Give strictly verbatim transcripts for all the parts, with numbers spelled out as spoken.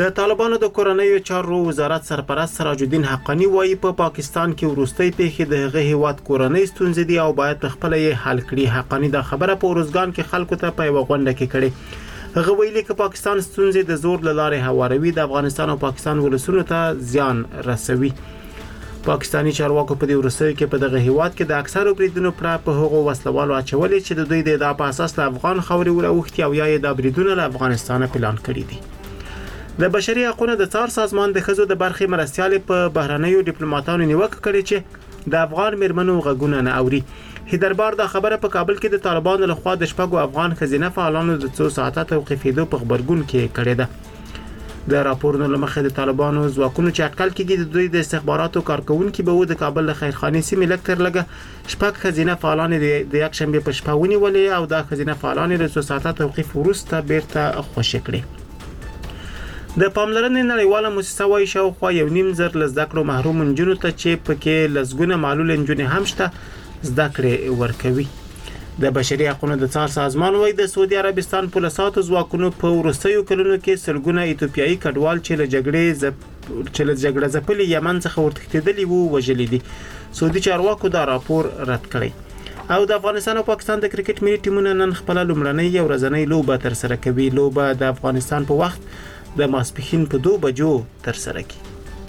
د طالبانو د کورنیو چارو وزارت سرپرست سراج الدین حقانی وایي په پا پاکستان کې وروستۍ پیښې د هغه هیواد کورنۍ ستونزې دي او باید په خپل یې حل کړي. حقانی دا خبره په ورزګان کې خلکو ته په یو غونډه کې کړې. هغه ویلي چې پاکستان ستونزې د زور له لارې هواروي د افغانستان او پاکستان ولسونو ته زیان رسوي. پاکستانی چارواکو په دې ورسوي کې په دغه هیواد کې د اکثرو بریدونو پر په هغو وسلوالو اچولې چې د دوی د ادعا په اساس له افغان خاورې وراوښتي او یا د بریدونو له افغانستان پلان کړي دي. د بشري حقوقو د څار سازمان د خزو د برخې مرستيالې په بهرنیو ډیپلوماټانو نیوکه کړې چې د افغان مرمنو غږونه نه اوري. هیدربار دا خبره په کابل کې د طالبانو لخوا د شپږو افغان خزینه فعالانو د څو ساعته توقیفېدو په خبرګون کې کړې ده. د راپورونو لمخې د طالبانو ځواکونو چې اټکل کېږي د دوی د استخباراتو کارکونکو به و د کابل له خیرخانې سیمې لکتر لګه شپږ خزینه فعالان د یک شنبه په شپه ونیولې او دا خزینه فعالان د څو ساعته توقیف وروسته بیرته خوشی کړې. د پاملرنې نړیواله مؤسسه وايي شاوخوا یو نیم زر لزده کړو محروم نجونو ته چې پکې لزګونه معلول نجونې هم شته زده کړې ورکوي. د بشري حقوقو د څار سازمان وايي د سعودي عربستان پولیساتو ځواکونو په ورستیو کلونو کې سلګونه ایتوپیایي کډوال چې له جګړې زپ چې له جګړې ځپلي یمن څخه ورتښتېدلي وو وژلي دي. سعودي چارواکو دا راپور رد کړی. او د افغانستان او پاکستان د کرکټ ملي ټیمونو نن خپل لومړنۍ او ورځنۍ لوبه تر سره کوي. لوبه د افغانستان په وخت د ماسپښین په دو بجو تر سره کی.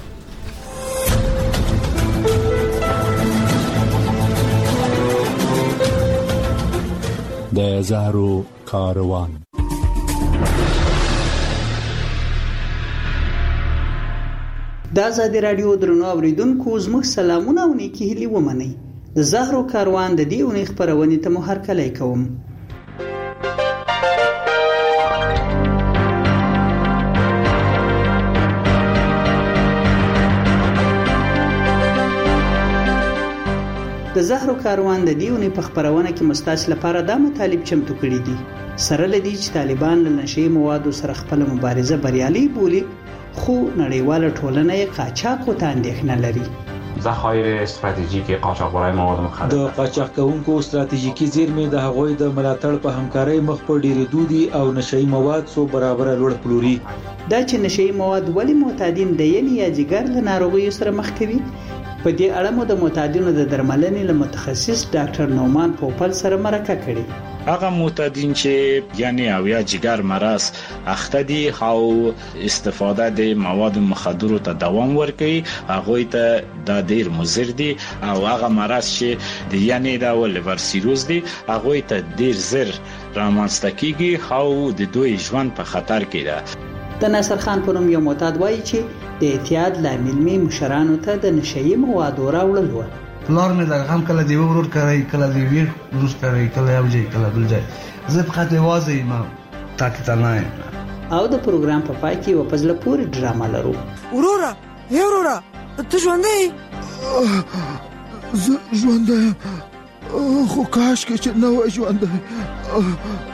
د زهرو کاروان. د آزادي رادیو درنو اوریدونکو زموږ سلامونه او نیکی هیلې ومنئ. د زهرو کاروان د دې اونۍ خبرونې ته مو هرکلی کوم. د زهرو کاروان د دیونی په خبرونه کې مستاس لپاره د مطالب چمتو کړی دي. سره لدی چې طالبان له نشي موادو سره خپل مبارزه بریالي بولی خو نړیواله ټولنه یې قاچاق او اندېښنه لري. ذخایر استراتیژیک قاچاقبرای مواد مخدر د قاچاق کوونکو استراتیژیکي زیرمې د هغوی د ملاتړ په همکارۍ مخ په ډیرېدو دي او نشي مواد سو برابر لوړ پلوري. دا چې نشي مواد ولې معتادین د ینې یا جګر له ناروغیو سره مخ کوي. په دې اړه مو د معتادینو د درملنې له متخصص ډاکټر نومان پوپل سره مرکه کړې. هغه معتادین چې یعنی او یا جګر مرض اخته دي او استفاده د مواد مخدر ته دوام ورکوي هغه ته د ډیر مضر دي او هغه مرض چې د یعنی د لیور سیروز دي هغه ته ډیر زر رامنځته کیږي او د دوی ژوند په خطر کې ده. د ناصر خان په نوم یو معتاد وایي چې د اعتیاد لامل می مشرانو ته د نشئی موادو راوړل و. پلار مې د غم کله دی ورور کوي کله دی ویر روز کوي کله یو ځای کله بل ځای زه په خاطر وازي ما تاکي تنه. او د پروګرام په پای کې و پزله پوری ډراما لرو. ورورا هی ورورا ته ژوندې ز ژوندې خو کاش کې چې نو ژوندې.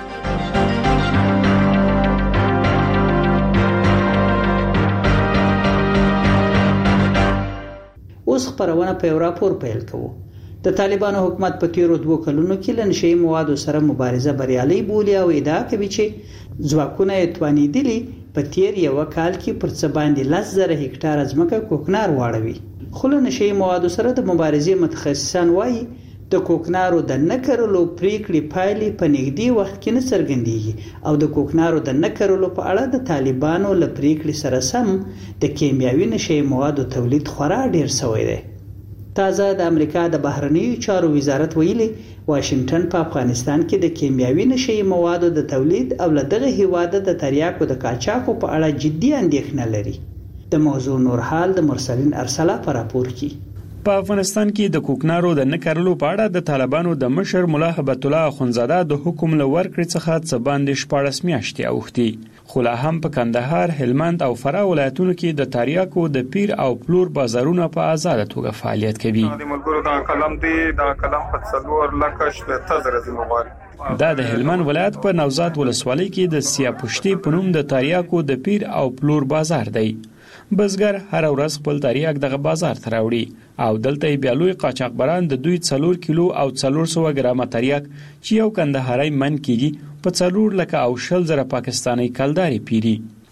اوس خبرونه په یو راپور پیل کوو. د طالبانو حکومت په تیرو دوه کلونو کې له نشئی موادو سره مبارزه بریالي بولی او ادعا کوي چې ځواکونه یې توانیدلي په تیر یو کال کې پر څه باندې لس زره هکټار ځمکه کوکنار واړوي. خو له نشئی موادو سره د مبارزې متخصصان وایي د کوکنارو د نکرلو پریکړې پایلې په نږدې وخت کې نه څرګندېږي او د کوکنارو د نکرلو په اړه د طالبانو له پریکړې سره سم د کیمیاوي نشئی موادو تولید خورا ډیر شوی دی. تازه د امریکا د بهرنیو چارو وزارت ویلي واشنگټن په افغانستان کې د کیمیاوي نشئی موادو د تولید او له دغه هیواده د تریاکو د قاچاقو په اړه جدي اندېښنه لري. د موضوع نور حال د مرسلین ارسلا په راپور کې. په افغانستان کې د کوکنارو د نکرلو په اړه د طالبانو د مشر مولا هبت الله اخونزاده د حکم لور کړ څخه څه باندې شپږ میاشتې اوختي. خو لا هم په کندهار، هلمند او فراه ولایتونو کې د تریاکو د پیر او پلور بازارونه په آزاد توګه فعالیت کوي. د ملګرو د قلم دی د قلم په څلور لکه شپږ زره زموږ دا د هلمند ولایت په نوزاد ولسوالۍ کې د سیاپشتي په نوم د تریاکو د پیر او پلور بازار دی. بزګر هر ورځ خپل تریاک دغه بازار ته راوړي او دلته بیا لوی قاچاقبران د دوی څلور کیلو او څلور سوه ګرامه تریاک چې یو کندهاري من کیږي په څلور لکه او شل زره پاکستاني کلداري پیری.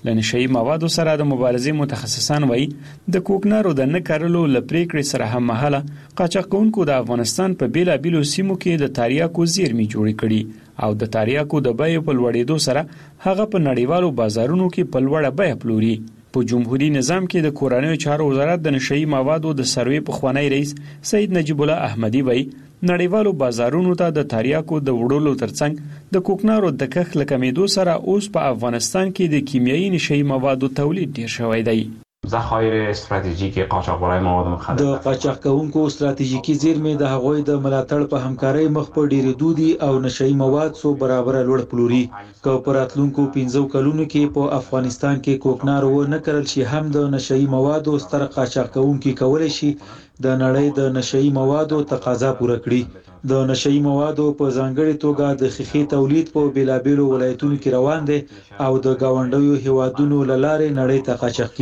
لنشئی موادو سره د مبارزې متخصصان وایي د کوکنارو د نه کرلو له پریکړې سره هم مهاله قاچاقونکو د افغانستان په بیلابیلو سیمو کې د تاریاکو زیرمې جوړې کړي او د تاریاکو د بیې په لوړېدو سره هغه په نړیوالو بازارونو کې په لوړه بیه پلوري. په جمهوریت نظام کې د کورنیو چارو وزارت د نشئی موادو د سروې پخوانی رئیس سید نجیب الله احمدی وایي نړیوالو بازارونو ته د تاریاکو د وړلو ترڅنګ د کوکنارو د کښت له کمیدو سره اوس په افغانستان کې د کیمیاوي نشئی موادو تولید ډیر شوی دی. ذخایر استراتیژیک قاچاقبرای مواد مخدر د قاچاق کوونکو استراتیژیکي زیرمې د هغوی د ملاتړ په همکارۍ مخ په ډیرېدو دي او نشئی مواد څو برابره لوړ پلوري. که په راتلونکو پنځو کلونو کې په افغانستان کې کوکنار و نه کرل شي هم د نشئی موادو ستر قاچاق کوونکي کولی شي د نړۍ د نشئی موادو تقاضا پوره کړي. د نشئی موادو په ځانګړي توګه د خښې تولید په بیلابیلو ولایتونو کې روان دی او د گاونډیو هیوادونو له لارې نړۍ ته قاچاق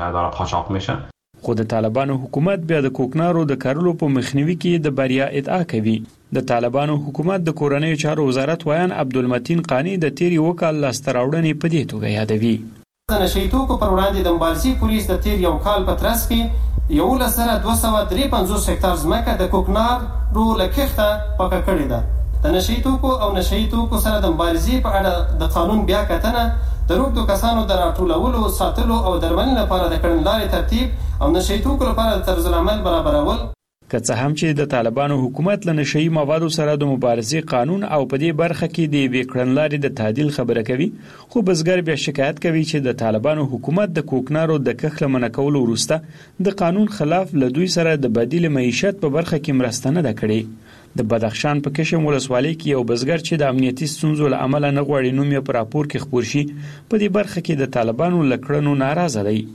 کیږي. خو د طالبانو حکومت بیا د کوکنارو د کرلو په مخنیوي کې د بریا ادعا کوي. د طالبانو حکومت د کورنیو چارو وزارت ویان عبدالمتین قانی د تیری وکال لاسته راوړنې په دې توګه یادوي. د نشئی توکو پر وړاندې د مبارزې پولیس د تیر یو کال په ترڅ کې یولس زره دوه سوه درې پنځوس هکتار ځمکه د کوکنارو له کښته پاکه کړې ده. د نشئی توکو او نشئی توکو سره د مبارزې په اړه د قانون بیا کتنه د روږدو کسانو د راټولولو، ساتلو او درملنې لپاره د کړنلارې ترتیب او نشئی توکو لپاره د طرزالعمل برابرول. که څه هم چې د طالبانو حکومت له نشئی موادو سره د مبارزې قانون او په دې برخه کې د یوې کړنلارې د تعدیل خبره کوي، خو بزګر بیا شکایت کوي چې د طالبانو حکومت د کوکنارو د کښت له منع کولو وروسته د قانون خلاف له دوی سره د بدیل معیشت په برخه کې مرسته نه ده کړې. د بدخشان په کشم ولسوالۍ کې یو بزګر چې د امنیتي ستونزو له امله نه غواړي نوم یې په راپور کې خپور شي په دې برخه کې د طالبانو له کړنو ناراضه دی.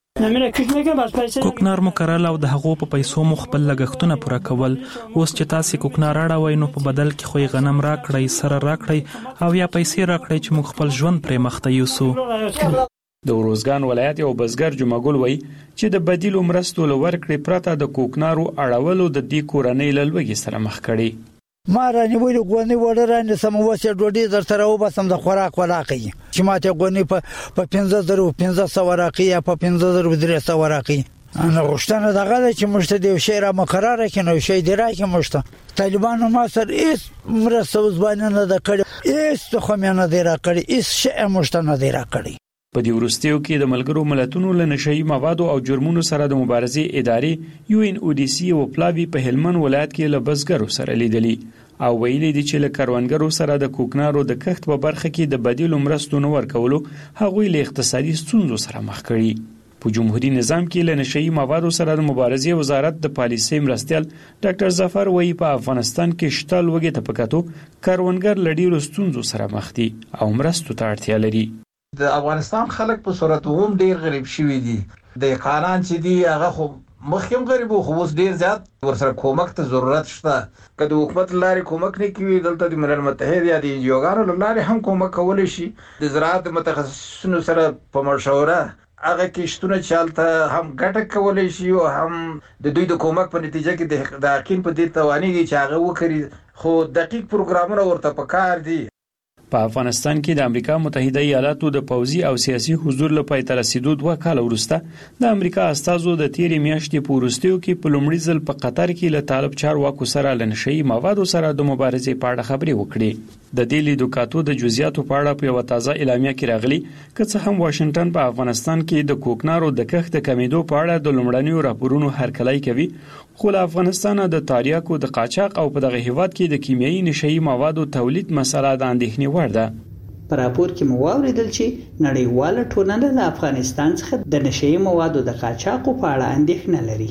کوکنار مو کرل او د هغو په پیسو مو خپل لګښتونه پوره کول. اوس چې تاسې کوکنار اړوئ نو په بدل کې خو یې غنم راکړئ، سره راکړئ او یا پیسې راکړئ چې موږ خپل ژوند پرې مخته یوسو. د ورزګان ولایت یو بزګر جمعګل وایي چې د بدیلو مرستو له ورکړې پرته د کوکنارو اړولو د دې کورنۍ له لوږې سره مخ کړي. ما رانیولې غونې وړه رانیسم، اوس یې ډوډۍ درته راوباسم د خوراک ولاقي چې ما ته غونې په پنځه زرو پنځه سوه راکړي یا په پنځه زرو درې سوه راکړي. انا غوښتنه دغه ده چې موږ ته د یو شی را مقرره کړي نو یو شی دې راکړي موږ ته. طالبانو ما سره هېڅ مرسته اوس باندې نه ده کړې، هېڅ تخم یې نه دی راکړی، هېڅ شی یې موږ ته نه دی راکړی. په دې وروستیو کې د ملګرو ملتونو له نشئی موادو او جرمونو سره د مبارزې ادارې یو ان او ډي سي او پلاوی په هلمند ولایت کې له بزګرو سره لیدلي او ویلي دي چې له کروندګرو سره د کوکنارو د کښت په برخه کې د بدیلو مرستو نه ورکولو هغوی له اقتصادي ستونزو سره مخ کړي. په جمهوریت نظام کې له نشئی موادو سره د مبارزې وزارت د پالیسۍ مرستیال ډاکټر ظفر وایي په افغانستان کې شته لوږې ته په کتو کروندګر له ډېرو ستونزو سره مخ دي او مرستو ته اړتیا لري. د افغانستان خلک په صورت هم ډیر غریب شوي دي. د قانون چې دی هغه خو مخکې غریب خو اوس ډیر زیات ورسره کومک ته ضرورت شته. که د حکومت لارې کومک نه کوي دلته د ملل متحد یا د انجیوګانو له لارې هم کومک کولی شي. د زراعت متخصصینو سره په مشوره هغه کښتونه چې هلته هم ګټه کولی شي او هم د دوی د کومک په نتیجه کې د حقین په دې توانېږي چې هغه وکړي، خو دقیق پروګرامونه ورته پکار دي. په افغانستان کې د امریکا متحده ایالاتو د پوځي او سیاسي حضور له پای ته رسیدو دوه کاله وروسته د امریکا استازو د تیرې میاشتې په وروستیو کې په لومړي ځل په قطر کې له طالب چارواکو سره له نشئی موادو سره د مبارزې په اړه خبرې وکړې. د دې لیدوکاتو د جزئیاتو په اړه په یوه تازه اعلامیه کې راغلي که څه هم واشنګټن په افغانستان کې د کوکنارو د کښت د کمیدو په اړه د لومړنیو راپورونو هرکلی کوي، خو له افغانستانه د تاریاکو د قاچاق او په دغه هیواد کې د کیمیاوي نشئی موادو تولید مسله د اندېښنې وړ ده. په راپور کې مو واوریدل چې نړیواله ټولنه له افغانستان څخه د نشئی موادو د قاچاقو په اړه اندېښنه لري.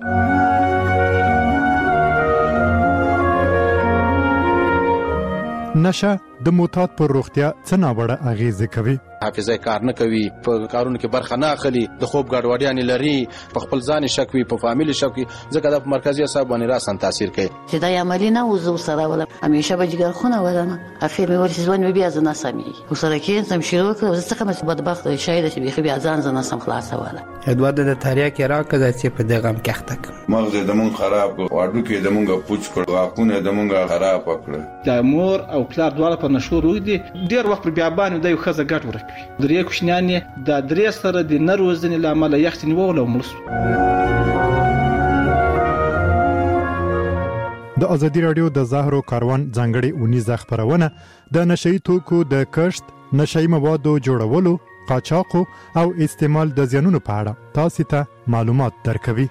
نشه د معتاد پر روغتیا څه ناوړه اغیزه کوي. حافظه کار نه کوي، په کارونو کې برخه نه اخلي، د خوب ګډوډیاں لري، په خپل ځان شک وي، په فامیل شک وي، ځکه د مرکزی اعصاب باندې راسن تاثیر کوي. چې دا عملی نه وزو سره ولا همیشه به جګر خونه ولنه اخر مې ورسې ځوان بیا ځنه سمي وسره کې سم شروع کړ څه کوم بدبخت شاید چې بیا بیا ځان ځنه سم خلاصه ولا ادوار د تاریخ کې راکړه چې په دغه کښتک مغز د مون خراب واړو کې د مونږه پوچ کړ واکونه د مونږه خراب کړ. د مور او پلار دواړه په نشو روغ دي ډیر وخت بیا باندې د یو خزه ګټ ورکوي درې کوشنیان د درې سره د نروزنې لامل یختنی وول او ملس د ازادي رادیو د زهرو کاروان ځانګړي اونیزه خبرونه د نشئی توکو د کشت، نشئی موادو جوړولو، قاچاق او استعمال د زیانونو په اړه تاسو ته معلومات درکوي.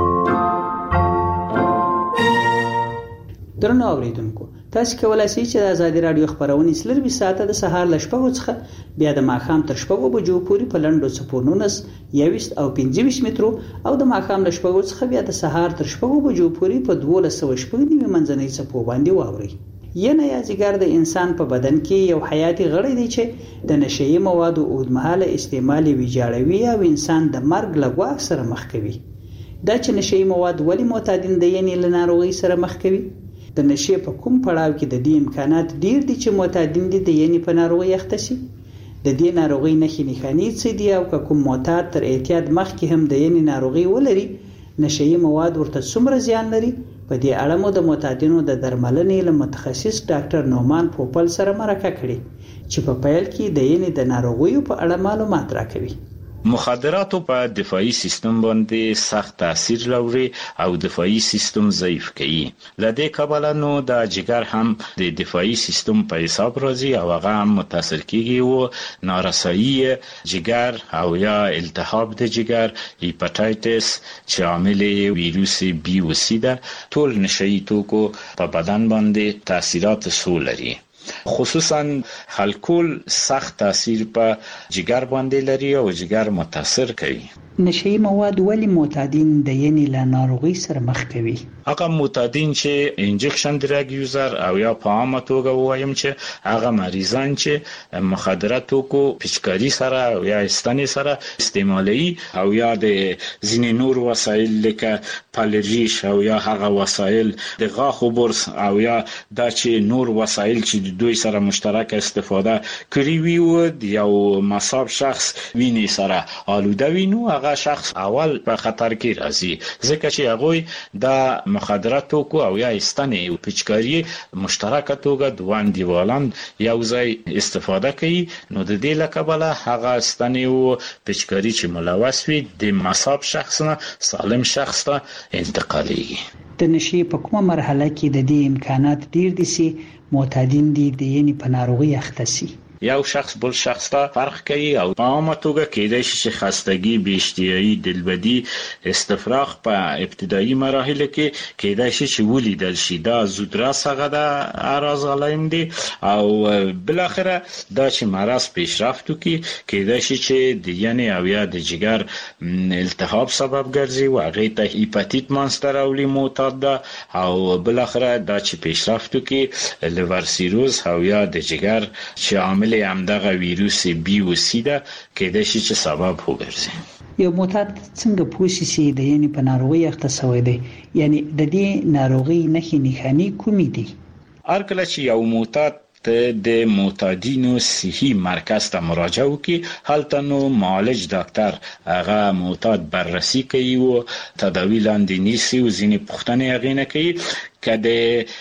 درنو اوریدونکو، تاسو کولای شئ چې د ازادي رادیو خبرونه سلربي ساعته د سهار ل شپږ څخه بیا د ماښام تر شپږ بجو پورې په لنډو سپورونس یويست او پنځه ویشت مترو او د ماښام ل شپږ څخه بیا د سهار تر شپږ بجو پورې په دولس سوه شپږ نیمه منځنۍ څپو باندې واوري. ینه یا ځګر د انسان په بدن کې یو حیاتي غړی دی چې د نشئی موادو اوږدمهاله استعمال ویجاړوي او انسان د مرګ له ګواښ سره مخ کوي. دا چې نشئی مواد ولې معتادین د ینې له ناروغۍ سره مخ کوي؟ د نشې په کوم پړاو کې د دې امکانات ډیر دي چې معتادین دي د ینې په ناروغۍ اخته شي؟ د دې ناروغۍ نښې نښانې څه دي او که کوم معتاد تر اعتیاد مخکې هم د ینې ناروغۍ ولري، نشئی مواد ورته څومره زیان لري؟ په دې اړه مو د معتادینو د درملنې له متخصص ډاکټر نومان پوپل سره مرکه کړې چې په پیل کې د ینې د ناروغیو په اړه معلومات راکوي. مخدراتو په دفاعي سیستم باندې سخت تاثیر لري او دفاعي سیستم ضعیف کوي. لدې کبله نو د جګر هم د دفاعي سیستم په حساب راځي او هغه هم متاثر کیږي او نارسایی جګر او یا التهاب د جګر، هیپاتایتس چې عامل ویروس بی او سی ده، ټول نشئی توکو په بدن باندې تاثیرات سو لري. خصوصا الکول سخت تاثیر په جګر باندې لري او جګر متاثر کوي. نشئی مواد ولی معتادین د ینې له ناروغۍ سره مخ کوي؟ هغه معتادین چې انجکشن ډرګ یوزر او یا په عامه توګه وایم چې هغه مریضان چې مخدراتو کو پچکاری سره او یا استنې سره استعمالي او یا د ځینې نور وسایل لکه پالریش او یا هغه وسایل د غاښو برس او یا دا چې نور وسایل چې دوی سره مشترک استفاده کړی وي او یو مصاب شخص ویني سره آلوده وینو، هغه شخص اول په خطر کې راځي ځکه چې هغه د مخدراتو کو او یا استنې او پچکاری مشترکه توګه دوه دیوالان یو ځای استفاده کوي، نو د دې لکبله هغه استنې او پچکاری چې ملوث وي د مصاب شخص نه سالم شخص ته انتقالېږي. د نشې په کومه مرحله کې د دې امکانات ډیر دي چې معتادین دي د ینې په ناروغۍ اخته شي؟ یو شخص بل شخص ته فرق کوي او په عامه توګه کېدای شي چې خستګي، بېاشتهایي، دلبدي، استفراغ په ابتدایي مراحل کې کېدای شي چې ولیدل شي. دا زودرس هغه د اعراض علائم دي او بل اخره دا چې مرض پیشرفت وکړي کېدای شي چې د ینې او یا د جګر التهاب سبب ګرځي او هغه ته هیپاتیت مانستر اولی معتاد ده او بل اخره دا چې پیشرفت وکړي لیور سیروز او یا د جګر چې عامل همدغه ویروس بی او سی ده کېدای شي چې سبب وګرځي. یو معتاد څنګه پوښي چې د ینې په ناروغۍ اخته شوی دی؟ یعنی د دې ناروغۍ نښې نښانې کومې دي؟ هر کله چې یو معتاد ته د معتادینو صحي مرکز ته مراجعه وکړي، هلته نو معالج ډاکټر هغه معتاد بررسي کوي او تداوی لاندې نیسي او ځینې پوښتنې هغې نه کوي. که د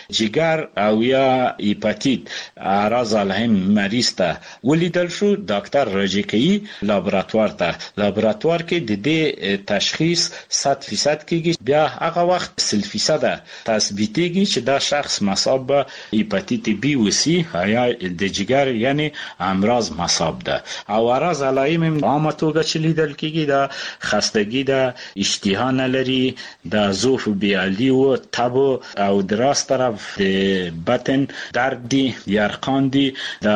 جګر او یا هیپاتیت اعراض علائم مریض ته ولیدل شو، ډاکټر راجع کوي لابراتوار ته. لابراتوار کې د دې تشخیص صد فیصد کېږي، بیا هغه وخت سل فیصد تثبیتېږي چې دا شخص مصاب به هیپاتیت بی او سی یا د جګر یعنی امراض مصاب ده. او اعراض علائم عامه توګه چې لیدل کېږي دا خستګي ده، اشتها نه لري، د ضعف بیالي او تب او دراز طرف د بطن درد دی، یرقان دی، د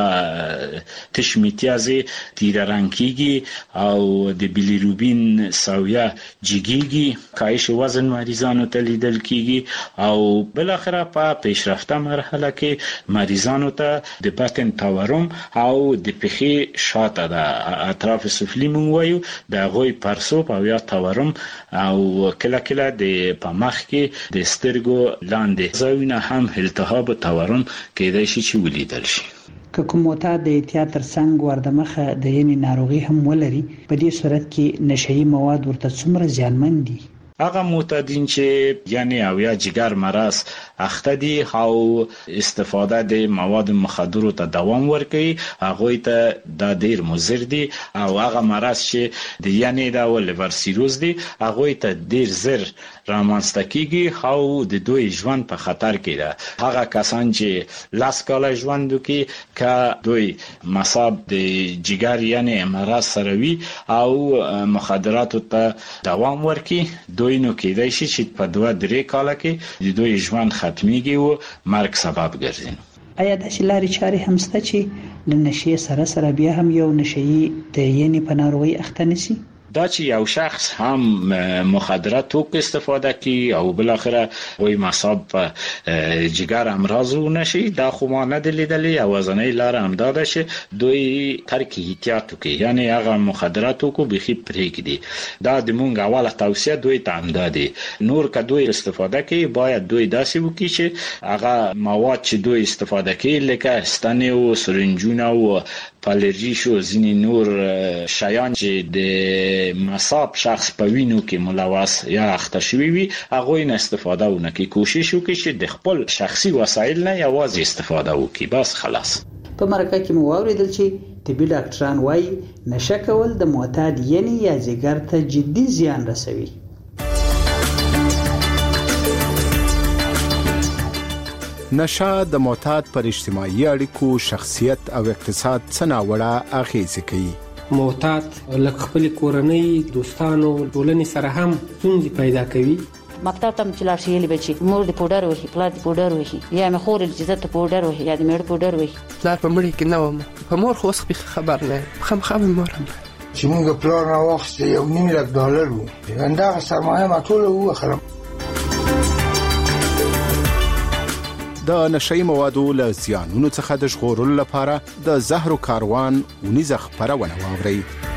تشمیتیازی تیر رنگیگی او د بیلیروبین سویه جگیگی، کاهش وزن مریضانو ته لیدل کیږي او بالاخره په پیشرفته مرحله کې مریضانو ته د بطن تورم او د پخې شاته د اطراف سفلی مونږ وایو د غوي پرسوب او یا تورم او کله کله د پمخ کې د سترګو لاندې زاوینه هم التهاب او تورم کېدای شي چې ولیدل شي. که کوم معتاد د اعتیاد ترڅنګ وردمخه د ینې ناروغي هم ولري، په دې صورت کې نشئی مواد ورته څومره زیانمن دي؟ هغه معتادین چې یعنی او یا جګر مرض اخته دي او استفاده د مواد مخدر ته دوام ورکوي هغه ته د ډیر مضر دي او هغه مرض چې د یعنی د لیور سیروز دي هغه ته ډیر زر رامنځته کیږي او د دوی ژوند په خطر کې ده. هغه کسان چې لاس کاله ژوند کوي که دوی مصاب د جګر یعنی مرض سره وي او مخدرات ته دوام ورکوي دوی نو کېدای شي چې په دوه درې کاله کې د دوی ژوند ختميږي او مرګ سبب ګرځي. آیا د شلاري چاري همسته چې لنشي سره سره بیا هم یو نشي د یعنی په ناروغي اخته نشي؟ دا چې یو شخص هم مخدرات توک استفاده کی او بل اخره وای مصاب جګر امراض نشي دا خو ما نه دلیدلې او ځنې لار هم داده شه دوی ترک احتیاط کوي یعنی هغه مخدرات کو بخي پرېږدي. دا د مونږ اوله توصیه دوی ته هم دادي. نور که دوی استفاده کوي باید دوی داسې وکړي چې هغه مواد چې دوی استفاده کوي لکه ستنې او سرنجونه او پالرژي شو ځینې نور شیان چې د مصاب شخص په وینو کې ملوث یا اخته شوی وي هغه نه استفاده ونکړي. کوشش وکړي چې د خپل شخصي وسایل نه یوازې استفاده وکړي بس خلاص. په مرکه کې مو واوریدل چې طبي ډاکټران وایي نشه کول د معتاد یعنی یا جګر ته جدي زیان رسوي. نشه د معتاد پر اجتماعي اړیکو شخصیت او اقتصاد څه ناوړه اغیزه کوي. معتاد لکه خپل کورنۍ دوستانو ټولنې سره هم ستونزې پیدا کوي. مکتب ته چې لاړ شي یلی بچي مور د پودر وهي پلار د پودر وهي یا مې خور د عزت پودر وهي یا د مېړه پودر وهي. پلار په مړي کې نه وم په مور خو اوس خبر نه خامخا مور هم چې موږ پلار نه وخت یو نیم لک ډالر وو دا سرمایه ما ټول وو خلم. د نشئی موادو له زیانونو څخه د ژغورلو لپاره د زهرو کاروان ونیزه خپرونه واورئ.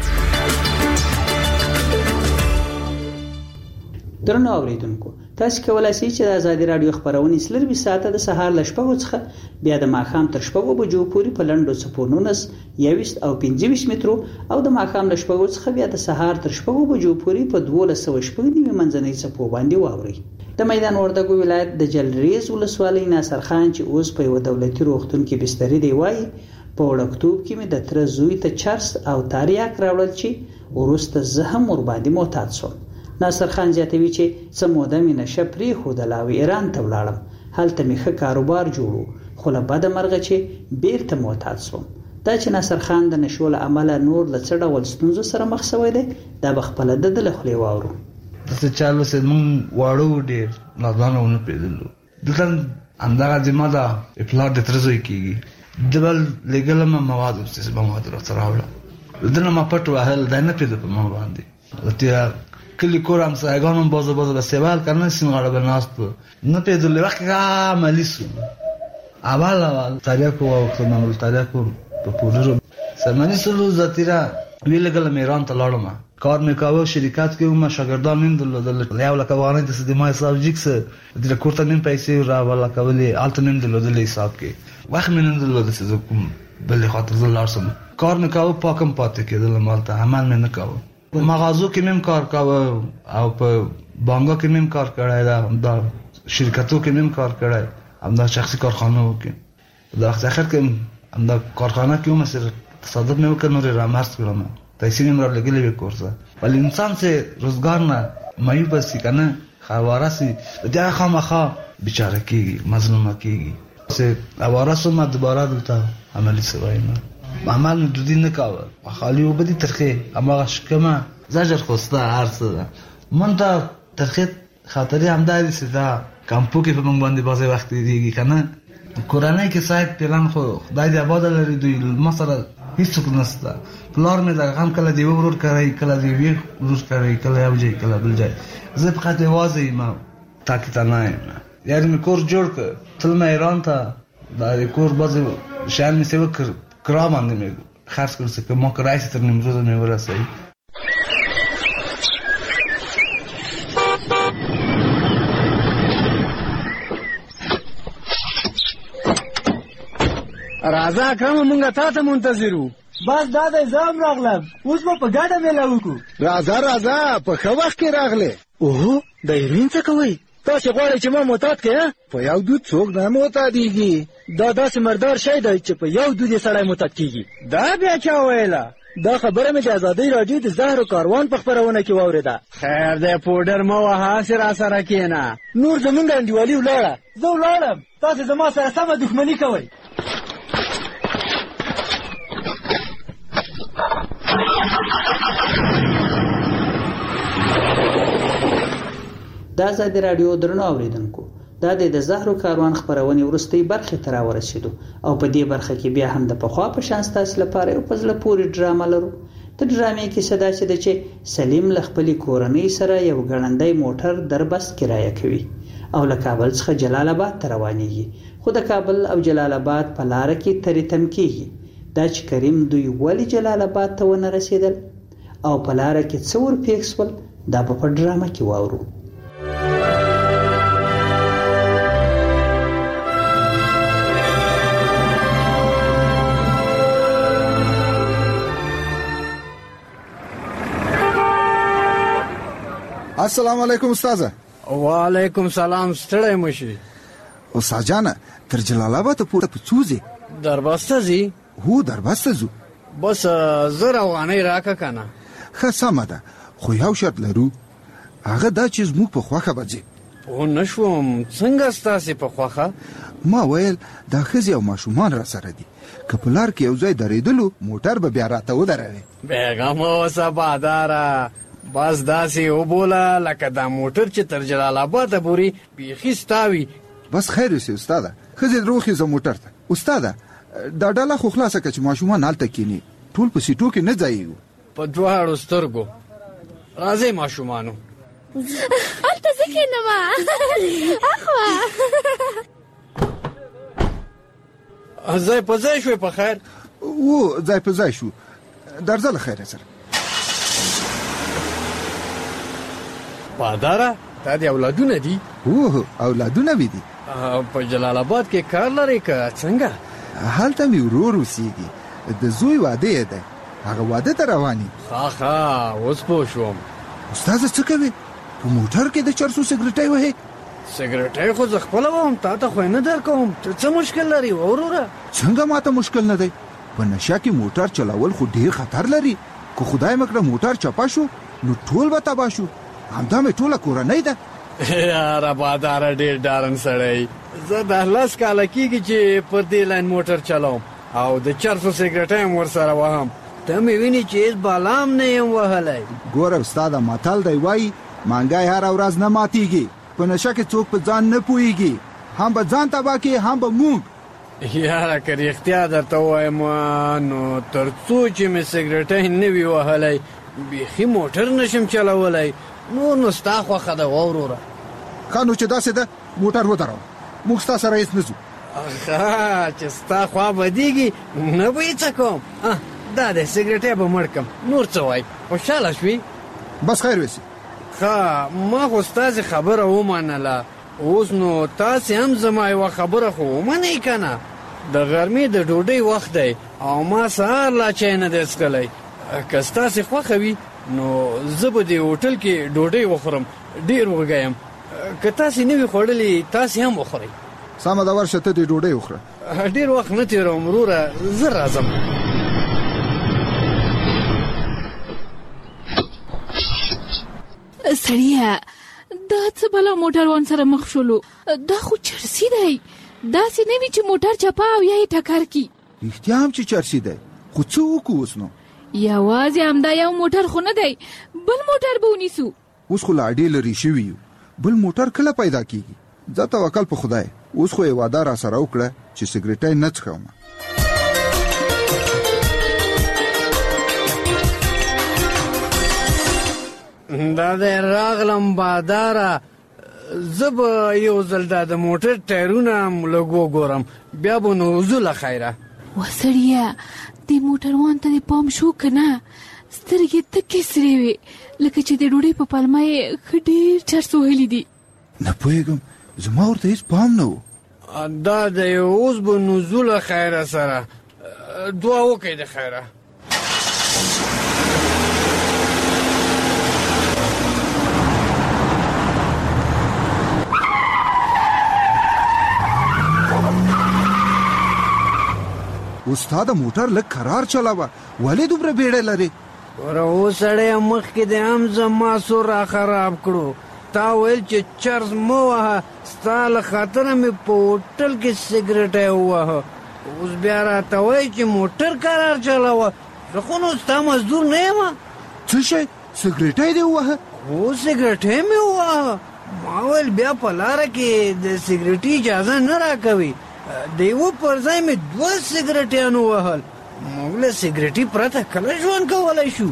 درنو اوریدونکو تاسو کولای شئ چې د آزادي رادیو خبرونه سلربي ساعته د سهار ل شپږ څخه بیا د ماښام تر شپږ بجو پورې په لندو سپونونس یويست او پنځه ویشت مترو او د ماښام ل شپږ څخه بیا د سهار تر شپږ بجو پورې په دولس سوه شپږ نیمه منځنۍ څپو باندې واورئ. د میدان وردګو ولایت د جلریز ولسوالۍ ناصر خان چې اوس په یو دولتي روغتون کې بستر دی وایي په وړکتوب کې مې د تر زوی ته چرس او تاریاک راوړل چې ورسته زه هم ور باندې معتاد شوم. ناصر خان زیاتوي چې څه موده مې نشه پرېښودله او ایران ته ولاړم هلته مې ښه کاروبار جوړو خو له بده مرغه چې بیرته معتاد شوم. دا چې ناصر خان د نشو له امله نور له څه ډول ستونزو سره مخ شوی دی دا به خپله د ده له خولې واورو. داسې چالو سه مونږ واړو ډېر نادانه ونه پېژندلو دلته همدغه ذمه ده پلار د تره زوی کېږي د بل لېږلم مواد اوس مواد راته راوړه د نه ما پټ وهل دی نه پېژده په ما باندې اتیا کلی کور همسایگان هم بازو بازو به سیوال کردن سینغاړه به ناست نه پېژدلې وخت عملي سو اول اول تاریخ او خدمت تاریخ په پورو سرمنی سلو زتیرا ویلګل میران ته لاړم کار مې کاوه شرکت کې هم شاګردان نن دل یو لکه وانه د سدمای صاحب جکس د کوټه نن پیسې را ولا کولې الته نن دل دل حساب کې وخت مې نن دل د څه کوم بل خاطر زل لارسم کار مې کاوه پاکم پاتې کېدل مالته عمل مې نه کاوه په مغازو کې مې کار کاوه او په بانګو کې مې کار کړای دا د شرکتو کې مې کار کړای هم د شخصي کارخانو کې دا اخر کې هم د کارخانه کې هم سره تصادف مې وکړ نور را مارس کړم پیسې مې را لګلې به کورسه ول انسان سے روزګار نه مې پسې کنه خواره سي دا خامخا بیچاره کیږي مظلومه کیږي سه اواره سم دوباره دلته عملي سوای نه عمل د دې نه کاوه خالي وبدي ترخه اما شکمه زجر خوسته ارسه مونته ترخه خاطري همداري سدا کمپو کې په مونږ باندې بازه وخت دیږي کنه کورانه کې سایت پلان خو خدای دې آباد لري دوی مسره هیڅ څه نشته پلار مې دا غم کله دی ورور کوي کله دی وی ورور کوي کله یو ځای کله بل ځای زه په خاطر وازه ما تاکي نه یعنی مې کور جوړ ک تل مې ایران ته دا کور بازه شان مې سیو کړ کرا باندې مې خرڅ کړ څه کوم کرای ستر نیمروز مې ورسای راځه کوم مونږه تا ته منتظرو بس دا د زام راغلم اوس په ګډه مې لاوکو راځه راځه په خو وخت کې راغله اوه د هیروین څه کوئ؟ تاسې غواړئ چې ما معتاد کړئ؟ په یو دود څوک نه معتادېږي. دا داسې مردار شی دی چې په یو دود یې سړی معتاد کېږي. دا بیا چا ویله؟ دا خبره مې د ازادۍ راډیو د زهر و کاروان په خپرونه کې واورېده. خیر دی پوډر مه وهه، هسې راسره کښېنه. نور زمونږ انډیوالي ولاړه، زه ولاړم، تاسې زما سره سمه دښمني کوئ. د ازادي راډیو درنو اوریدونکو، دا د زهر و کاروان خپرونې وروستۍ برخې ته راورسېدو او په دې برخه کې بیا هم د پخوا په شان ستاسو لپاره یو په زړه پورې ډرامه لرو. د ډرامې کیسه داسې ده چې سلیم له خپلې کورنۍ سره یو ګړندی موټر دربست کرایه کوي او له کابل څخه جلال آباد ته روانېږي، خو د کابل او جلال آباد په لاره کې ترې تم کېږي. دا چې کریم دوی ولې جلال آباد ته ونه رسېدل او په لاره کې څه ورپېښ شول، دا به په ډرامه کې واورو. السلام علیکم استاذه. وعلیکم سلام. ستړی مشي استاد جان؟ تر جلال آباد پورته په څو ځې؟ دربسته ځي. هو دربسته ځو. بس زه روانۍ راکه که نه؟ ښه سمه ده، خو یو شرط لرو، هغه دا چې زموږ په خوښه به ځې. پوه نه شوم، څنګه ستاسې په خوښه؟ ما ویل دا ښځې او ماشومان را سره دي، که په لار کې یو ځای درېدلو موټر به بیا راته ودروي. بېغمه اوسه باداره، بس داسې وبوله لکه دا موټر چې تر جلال آباده پورې بیخي ستا وي. بس خیر اوسې استاده، ښځې دروخېزه موټر ته. استاده دا ډاله خو خلاصه که چې ماشومان هلته کښېني، ټول په سیټو کې نه ځایېږو. په دواړو سترګو. راځئ ماشومانو. هلته زه کښېنم اخوا. ځای په ځای شوې په خیر؟ و ځای په ځای شو، درځه له خیره سره. باداره تا دې اولادونه دي؟ اوه اولادونه مې دي. په جلال آباد کې کار لرې که څنګه؟ هلته مې ورور اوسېږي، د زوی واده یې دی، هغه واده ته روان یې. ښه ښه اوس پوه شوم. استاذه څه کوې؟ په موټر کې د چرسو سګرټۍ وهې؟ سګرټۍ خو زه خپله وهم، تا ته خو یې نه در کوم. ته څه مشکل لري وروره؟ څنګه ماته مشکل نه دی؟ په نشه کې موټر چلول خو ډېر خطر لري، که خدای مکړه موټر چپه شو نو ټول به تباه شو. همدا مې ټوله کورنۍ ده. یاره باداره ډېر ډارن سړی. زه د لس کاله کېږي چې په دې لاین موټر چلوم او د چرسو سګرټۍ هم ورسره وهم. ته مې ویني چې هېڅ بالا هم نه یم وهلی. ګوره استاده متل دی وایي مانګی هره ورځ نه ماتېږي، په نشه کې څوک په ځان نه پوهېږي، هم به ځان تباه کړي هم به موږ. یاره که رښتیا درته ووایم نو تر څو چې مې سګرټۍ نه وي وهلی بیخي موټر نشم چلولی. نور نو ستا خوښه ده وروره. ښه نو چې داسې ده موټر ودروه، موږ ستا سره هېڅ نه ځو. ښه چې ستا خوا بدېږي نه به یې څه کوم. دا دی سګرټۍ به مړ کړم، نور څه وایي؟ خوشحاله شوې؟ بس خیر ویسي. ښه ما خو ستاسې خبره ومنله، اوس نو تاسې هم زما یوه خبره خو ومنئ که نه؟ د غرمې د ډوډۍ وخت دی او ما سهار لا چای نه دی څښلی. که ستاسې خوښه وي نو زه به دې هوټل کې ډوډۍ وخورم، ډېر وږی یم. که تاسې نه وي خوړلې تاسې هم وخورئ. سمه ده ورشه ته دې ډوډۍ وخوره. ډېر وخت نه تېروم وروره، زه راځم. سړیه دا څه بلا موټروان سره مخ شولو؟ دا خو چرسي دی، داسې نه وي چې موټر چپه او یا یې ټکر کي. رښتیا هم چې چرسي دی، خو څه وکړو اوس نو؟ یوازې همدا یو موټر خو نه دی، بل موټر به ونیسو. اوس خو لا ډېر لرې شوي یو، بل موټر کله پیدا کېږي؟ ځه توکل په خدای. اوس خو یې واده را سره وکړه چې سګرټۍ نه څښم. دا دی راغلم باداره، زه به یو ځل دا د موټر ټایرونه هم لږ وګورم، بیا به نو ځو له خیره. وسړیه دې موټروان ته دې پام شو که نه؟ سترګې تکې سرې وې لکه چې د ډوډۍ په پلمه یې ښه ډېر چرس وهلي دي. نه پوهېږم، زما ورته هېڅ پام نه و. دا دی اوس به نو ځو له خیره سره. دعا وکړئ د خیره. استاد موټر لږ قرار چلاوه ولې دومره بیړه لري ور اوسړې مخ کې د هم زما سور خراب کړو تا ویل چې چرز مو وه ستاله خاطر مې په هوټل کې سیګریټ ووهه اوس بیا راته وایي چې موټر قرار چلاوه زه خو نو ستا مزدور نه یم څه شی سیګریټ دې ووهه هو سیګریټ مې ووهه ما ویل بیا په لاره کې د سیګریټي اجازه نه راکوي د یوه پر ځای مې دوه سیګریټیانو وهل موږ له سیګریټي پرته کله ژوند کولی شو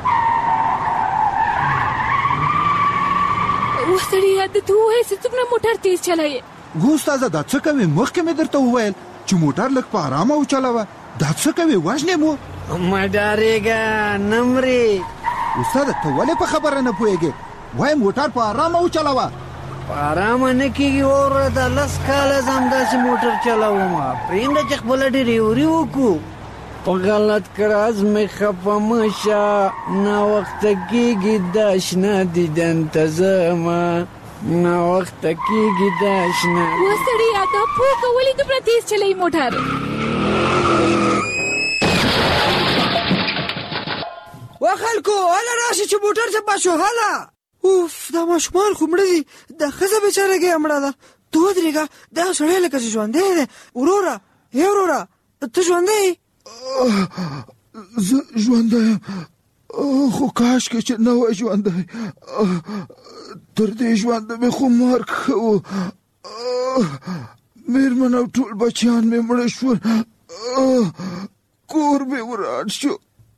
وسړیه د ته ووایې چې څومره موټر تیز چلایې هو استاده دا څه کوې مخکې مې درته وویل چې موټر لږ په ارامه وچلوه دا څه کوې وژنې مو مه ډارېږه نه مرې استاده ته ولې په خبره نه پوهېږې وای موټر په ارامه وچلوه په ارامه نه کېږي وروره دا لس کاله زه همداسې موټر چلوم پرېږده چې خپله ډریوري وکړو په غلط کراز مې خفه مه شه ناوخته کېږي دا شنه دیدن ته ځمه ناوخته کېږي دا شنه وسړیه دا پوکه ولې دومره تیز چلوي موټر وا خلکو هله راشي چې موټر چپه شو هله اوف دا ماشومان خو مړه دي دا ښځه بېچارهګۍ مړه ده ته ودرېږه دا سړی لکه چې ژوندی دی وروره ای وروره ته ژوندی زه ژوندی یم خو کاشکې چې نه وای ژوندی تر دې ژونده مې خو مرګ ښه و مېرمن او ټول بچیان مې مړه شول کور مې وران شو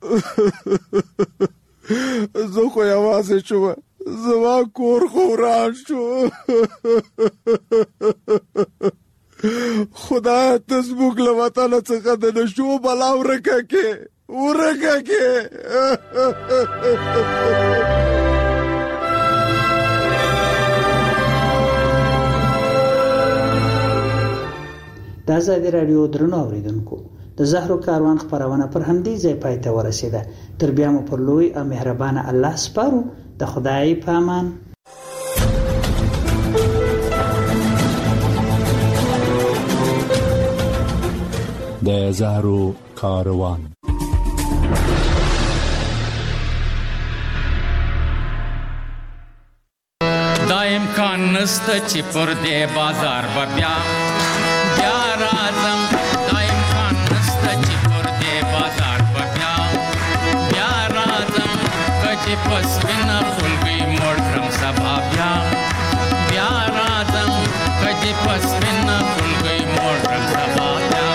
زه خو یوازې شومه زما کور خو وران شو خدایه ته زموږ له وطنه څخه د نشو بلا ورکه کې ورکه کې د ازادي راډیو درنو اوریدونکو د زهرو کاروان خپرونه پر همدې ځای پای ته ورسېده تر بیا مو پر لوی او مهربانه الله سپارو د خدای په امان د زهرو کاروان دا امکان نسته چې پر دې بازار به بیا بیا راځم دا امکان نسته چې پر دې بازار به بیا بیا راځم که چې پس وینه خلګۍ موړ کړم سبا بیا بیا راځم که چې پس وینه خلګۍ موړ کړم سبا بیا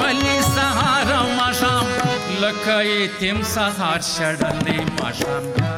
تم سهار شړلې ماشام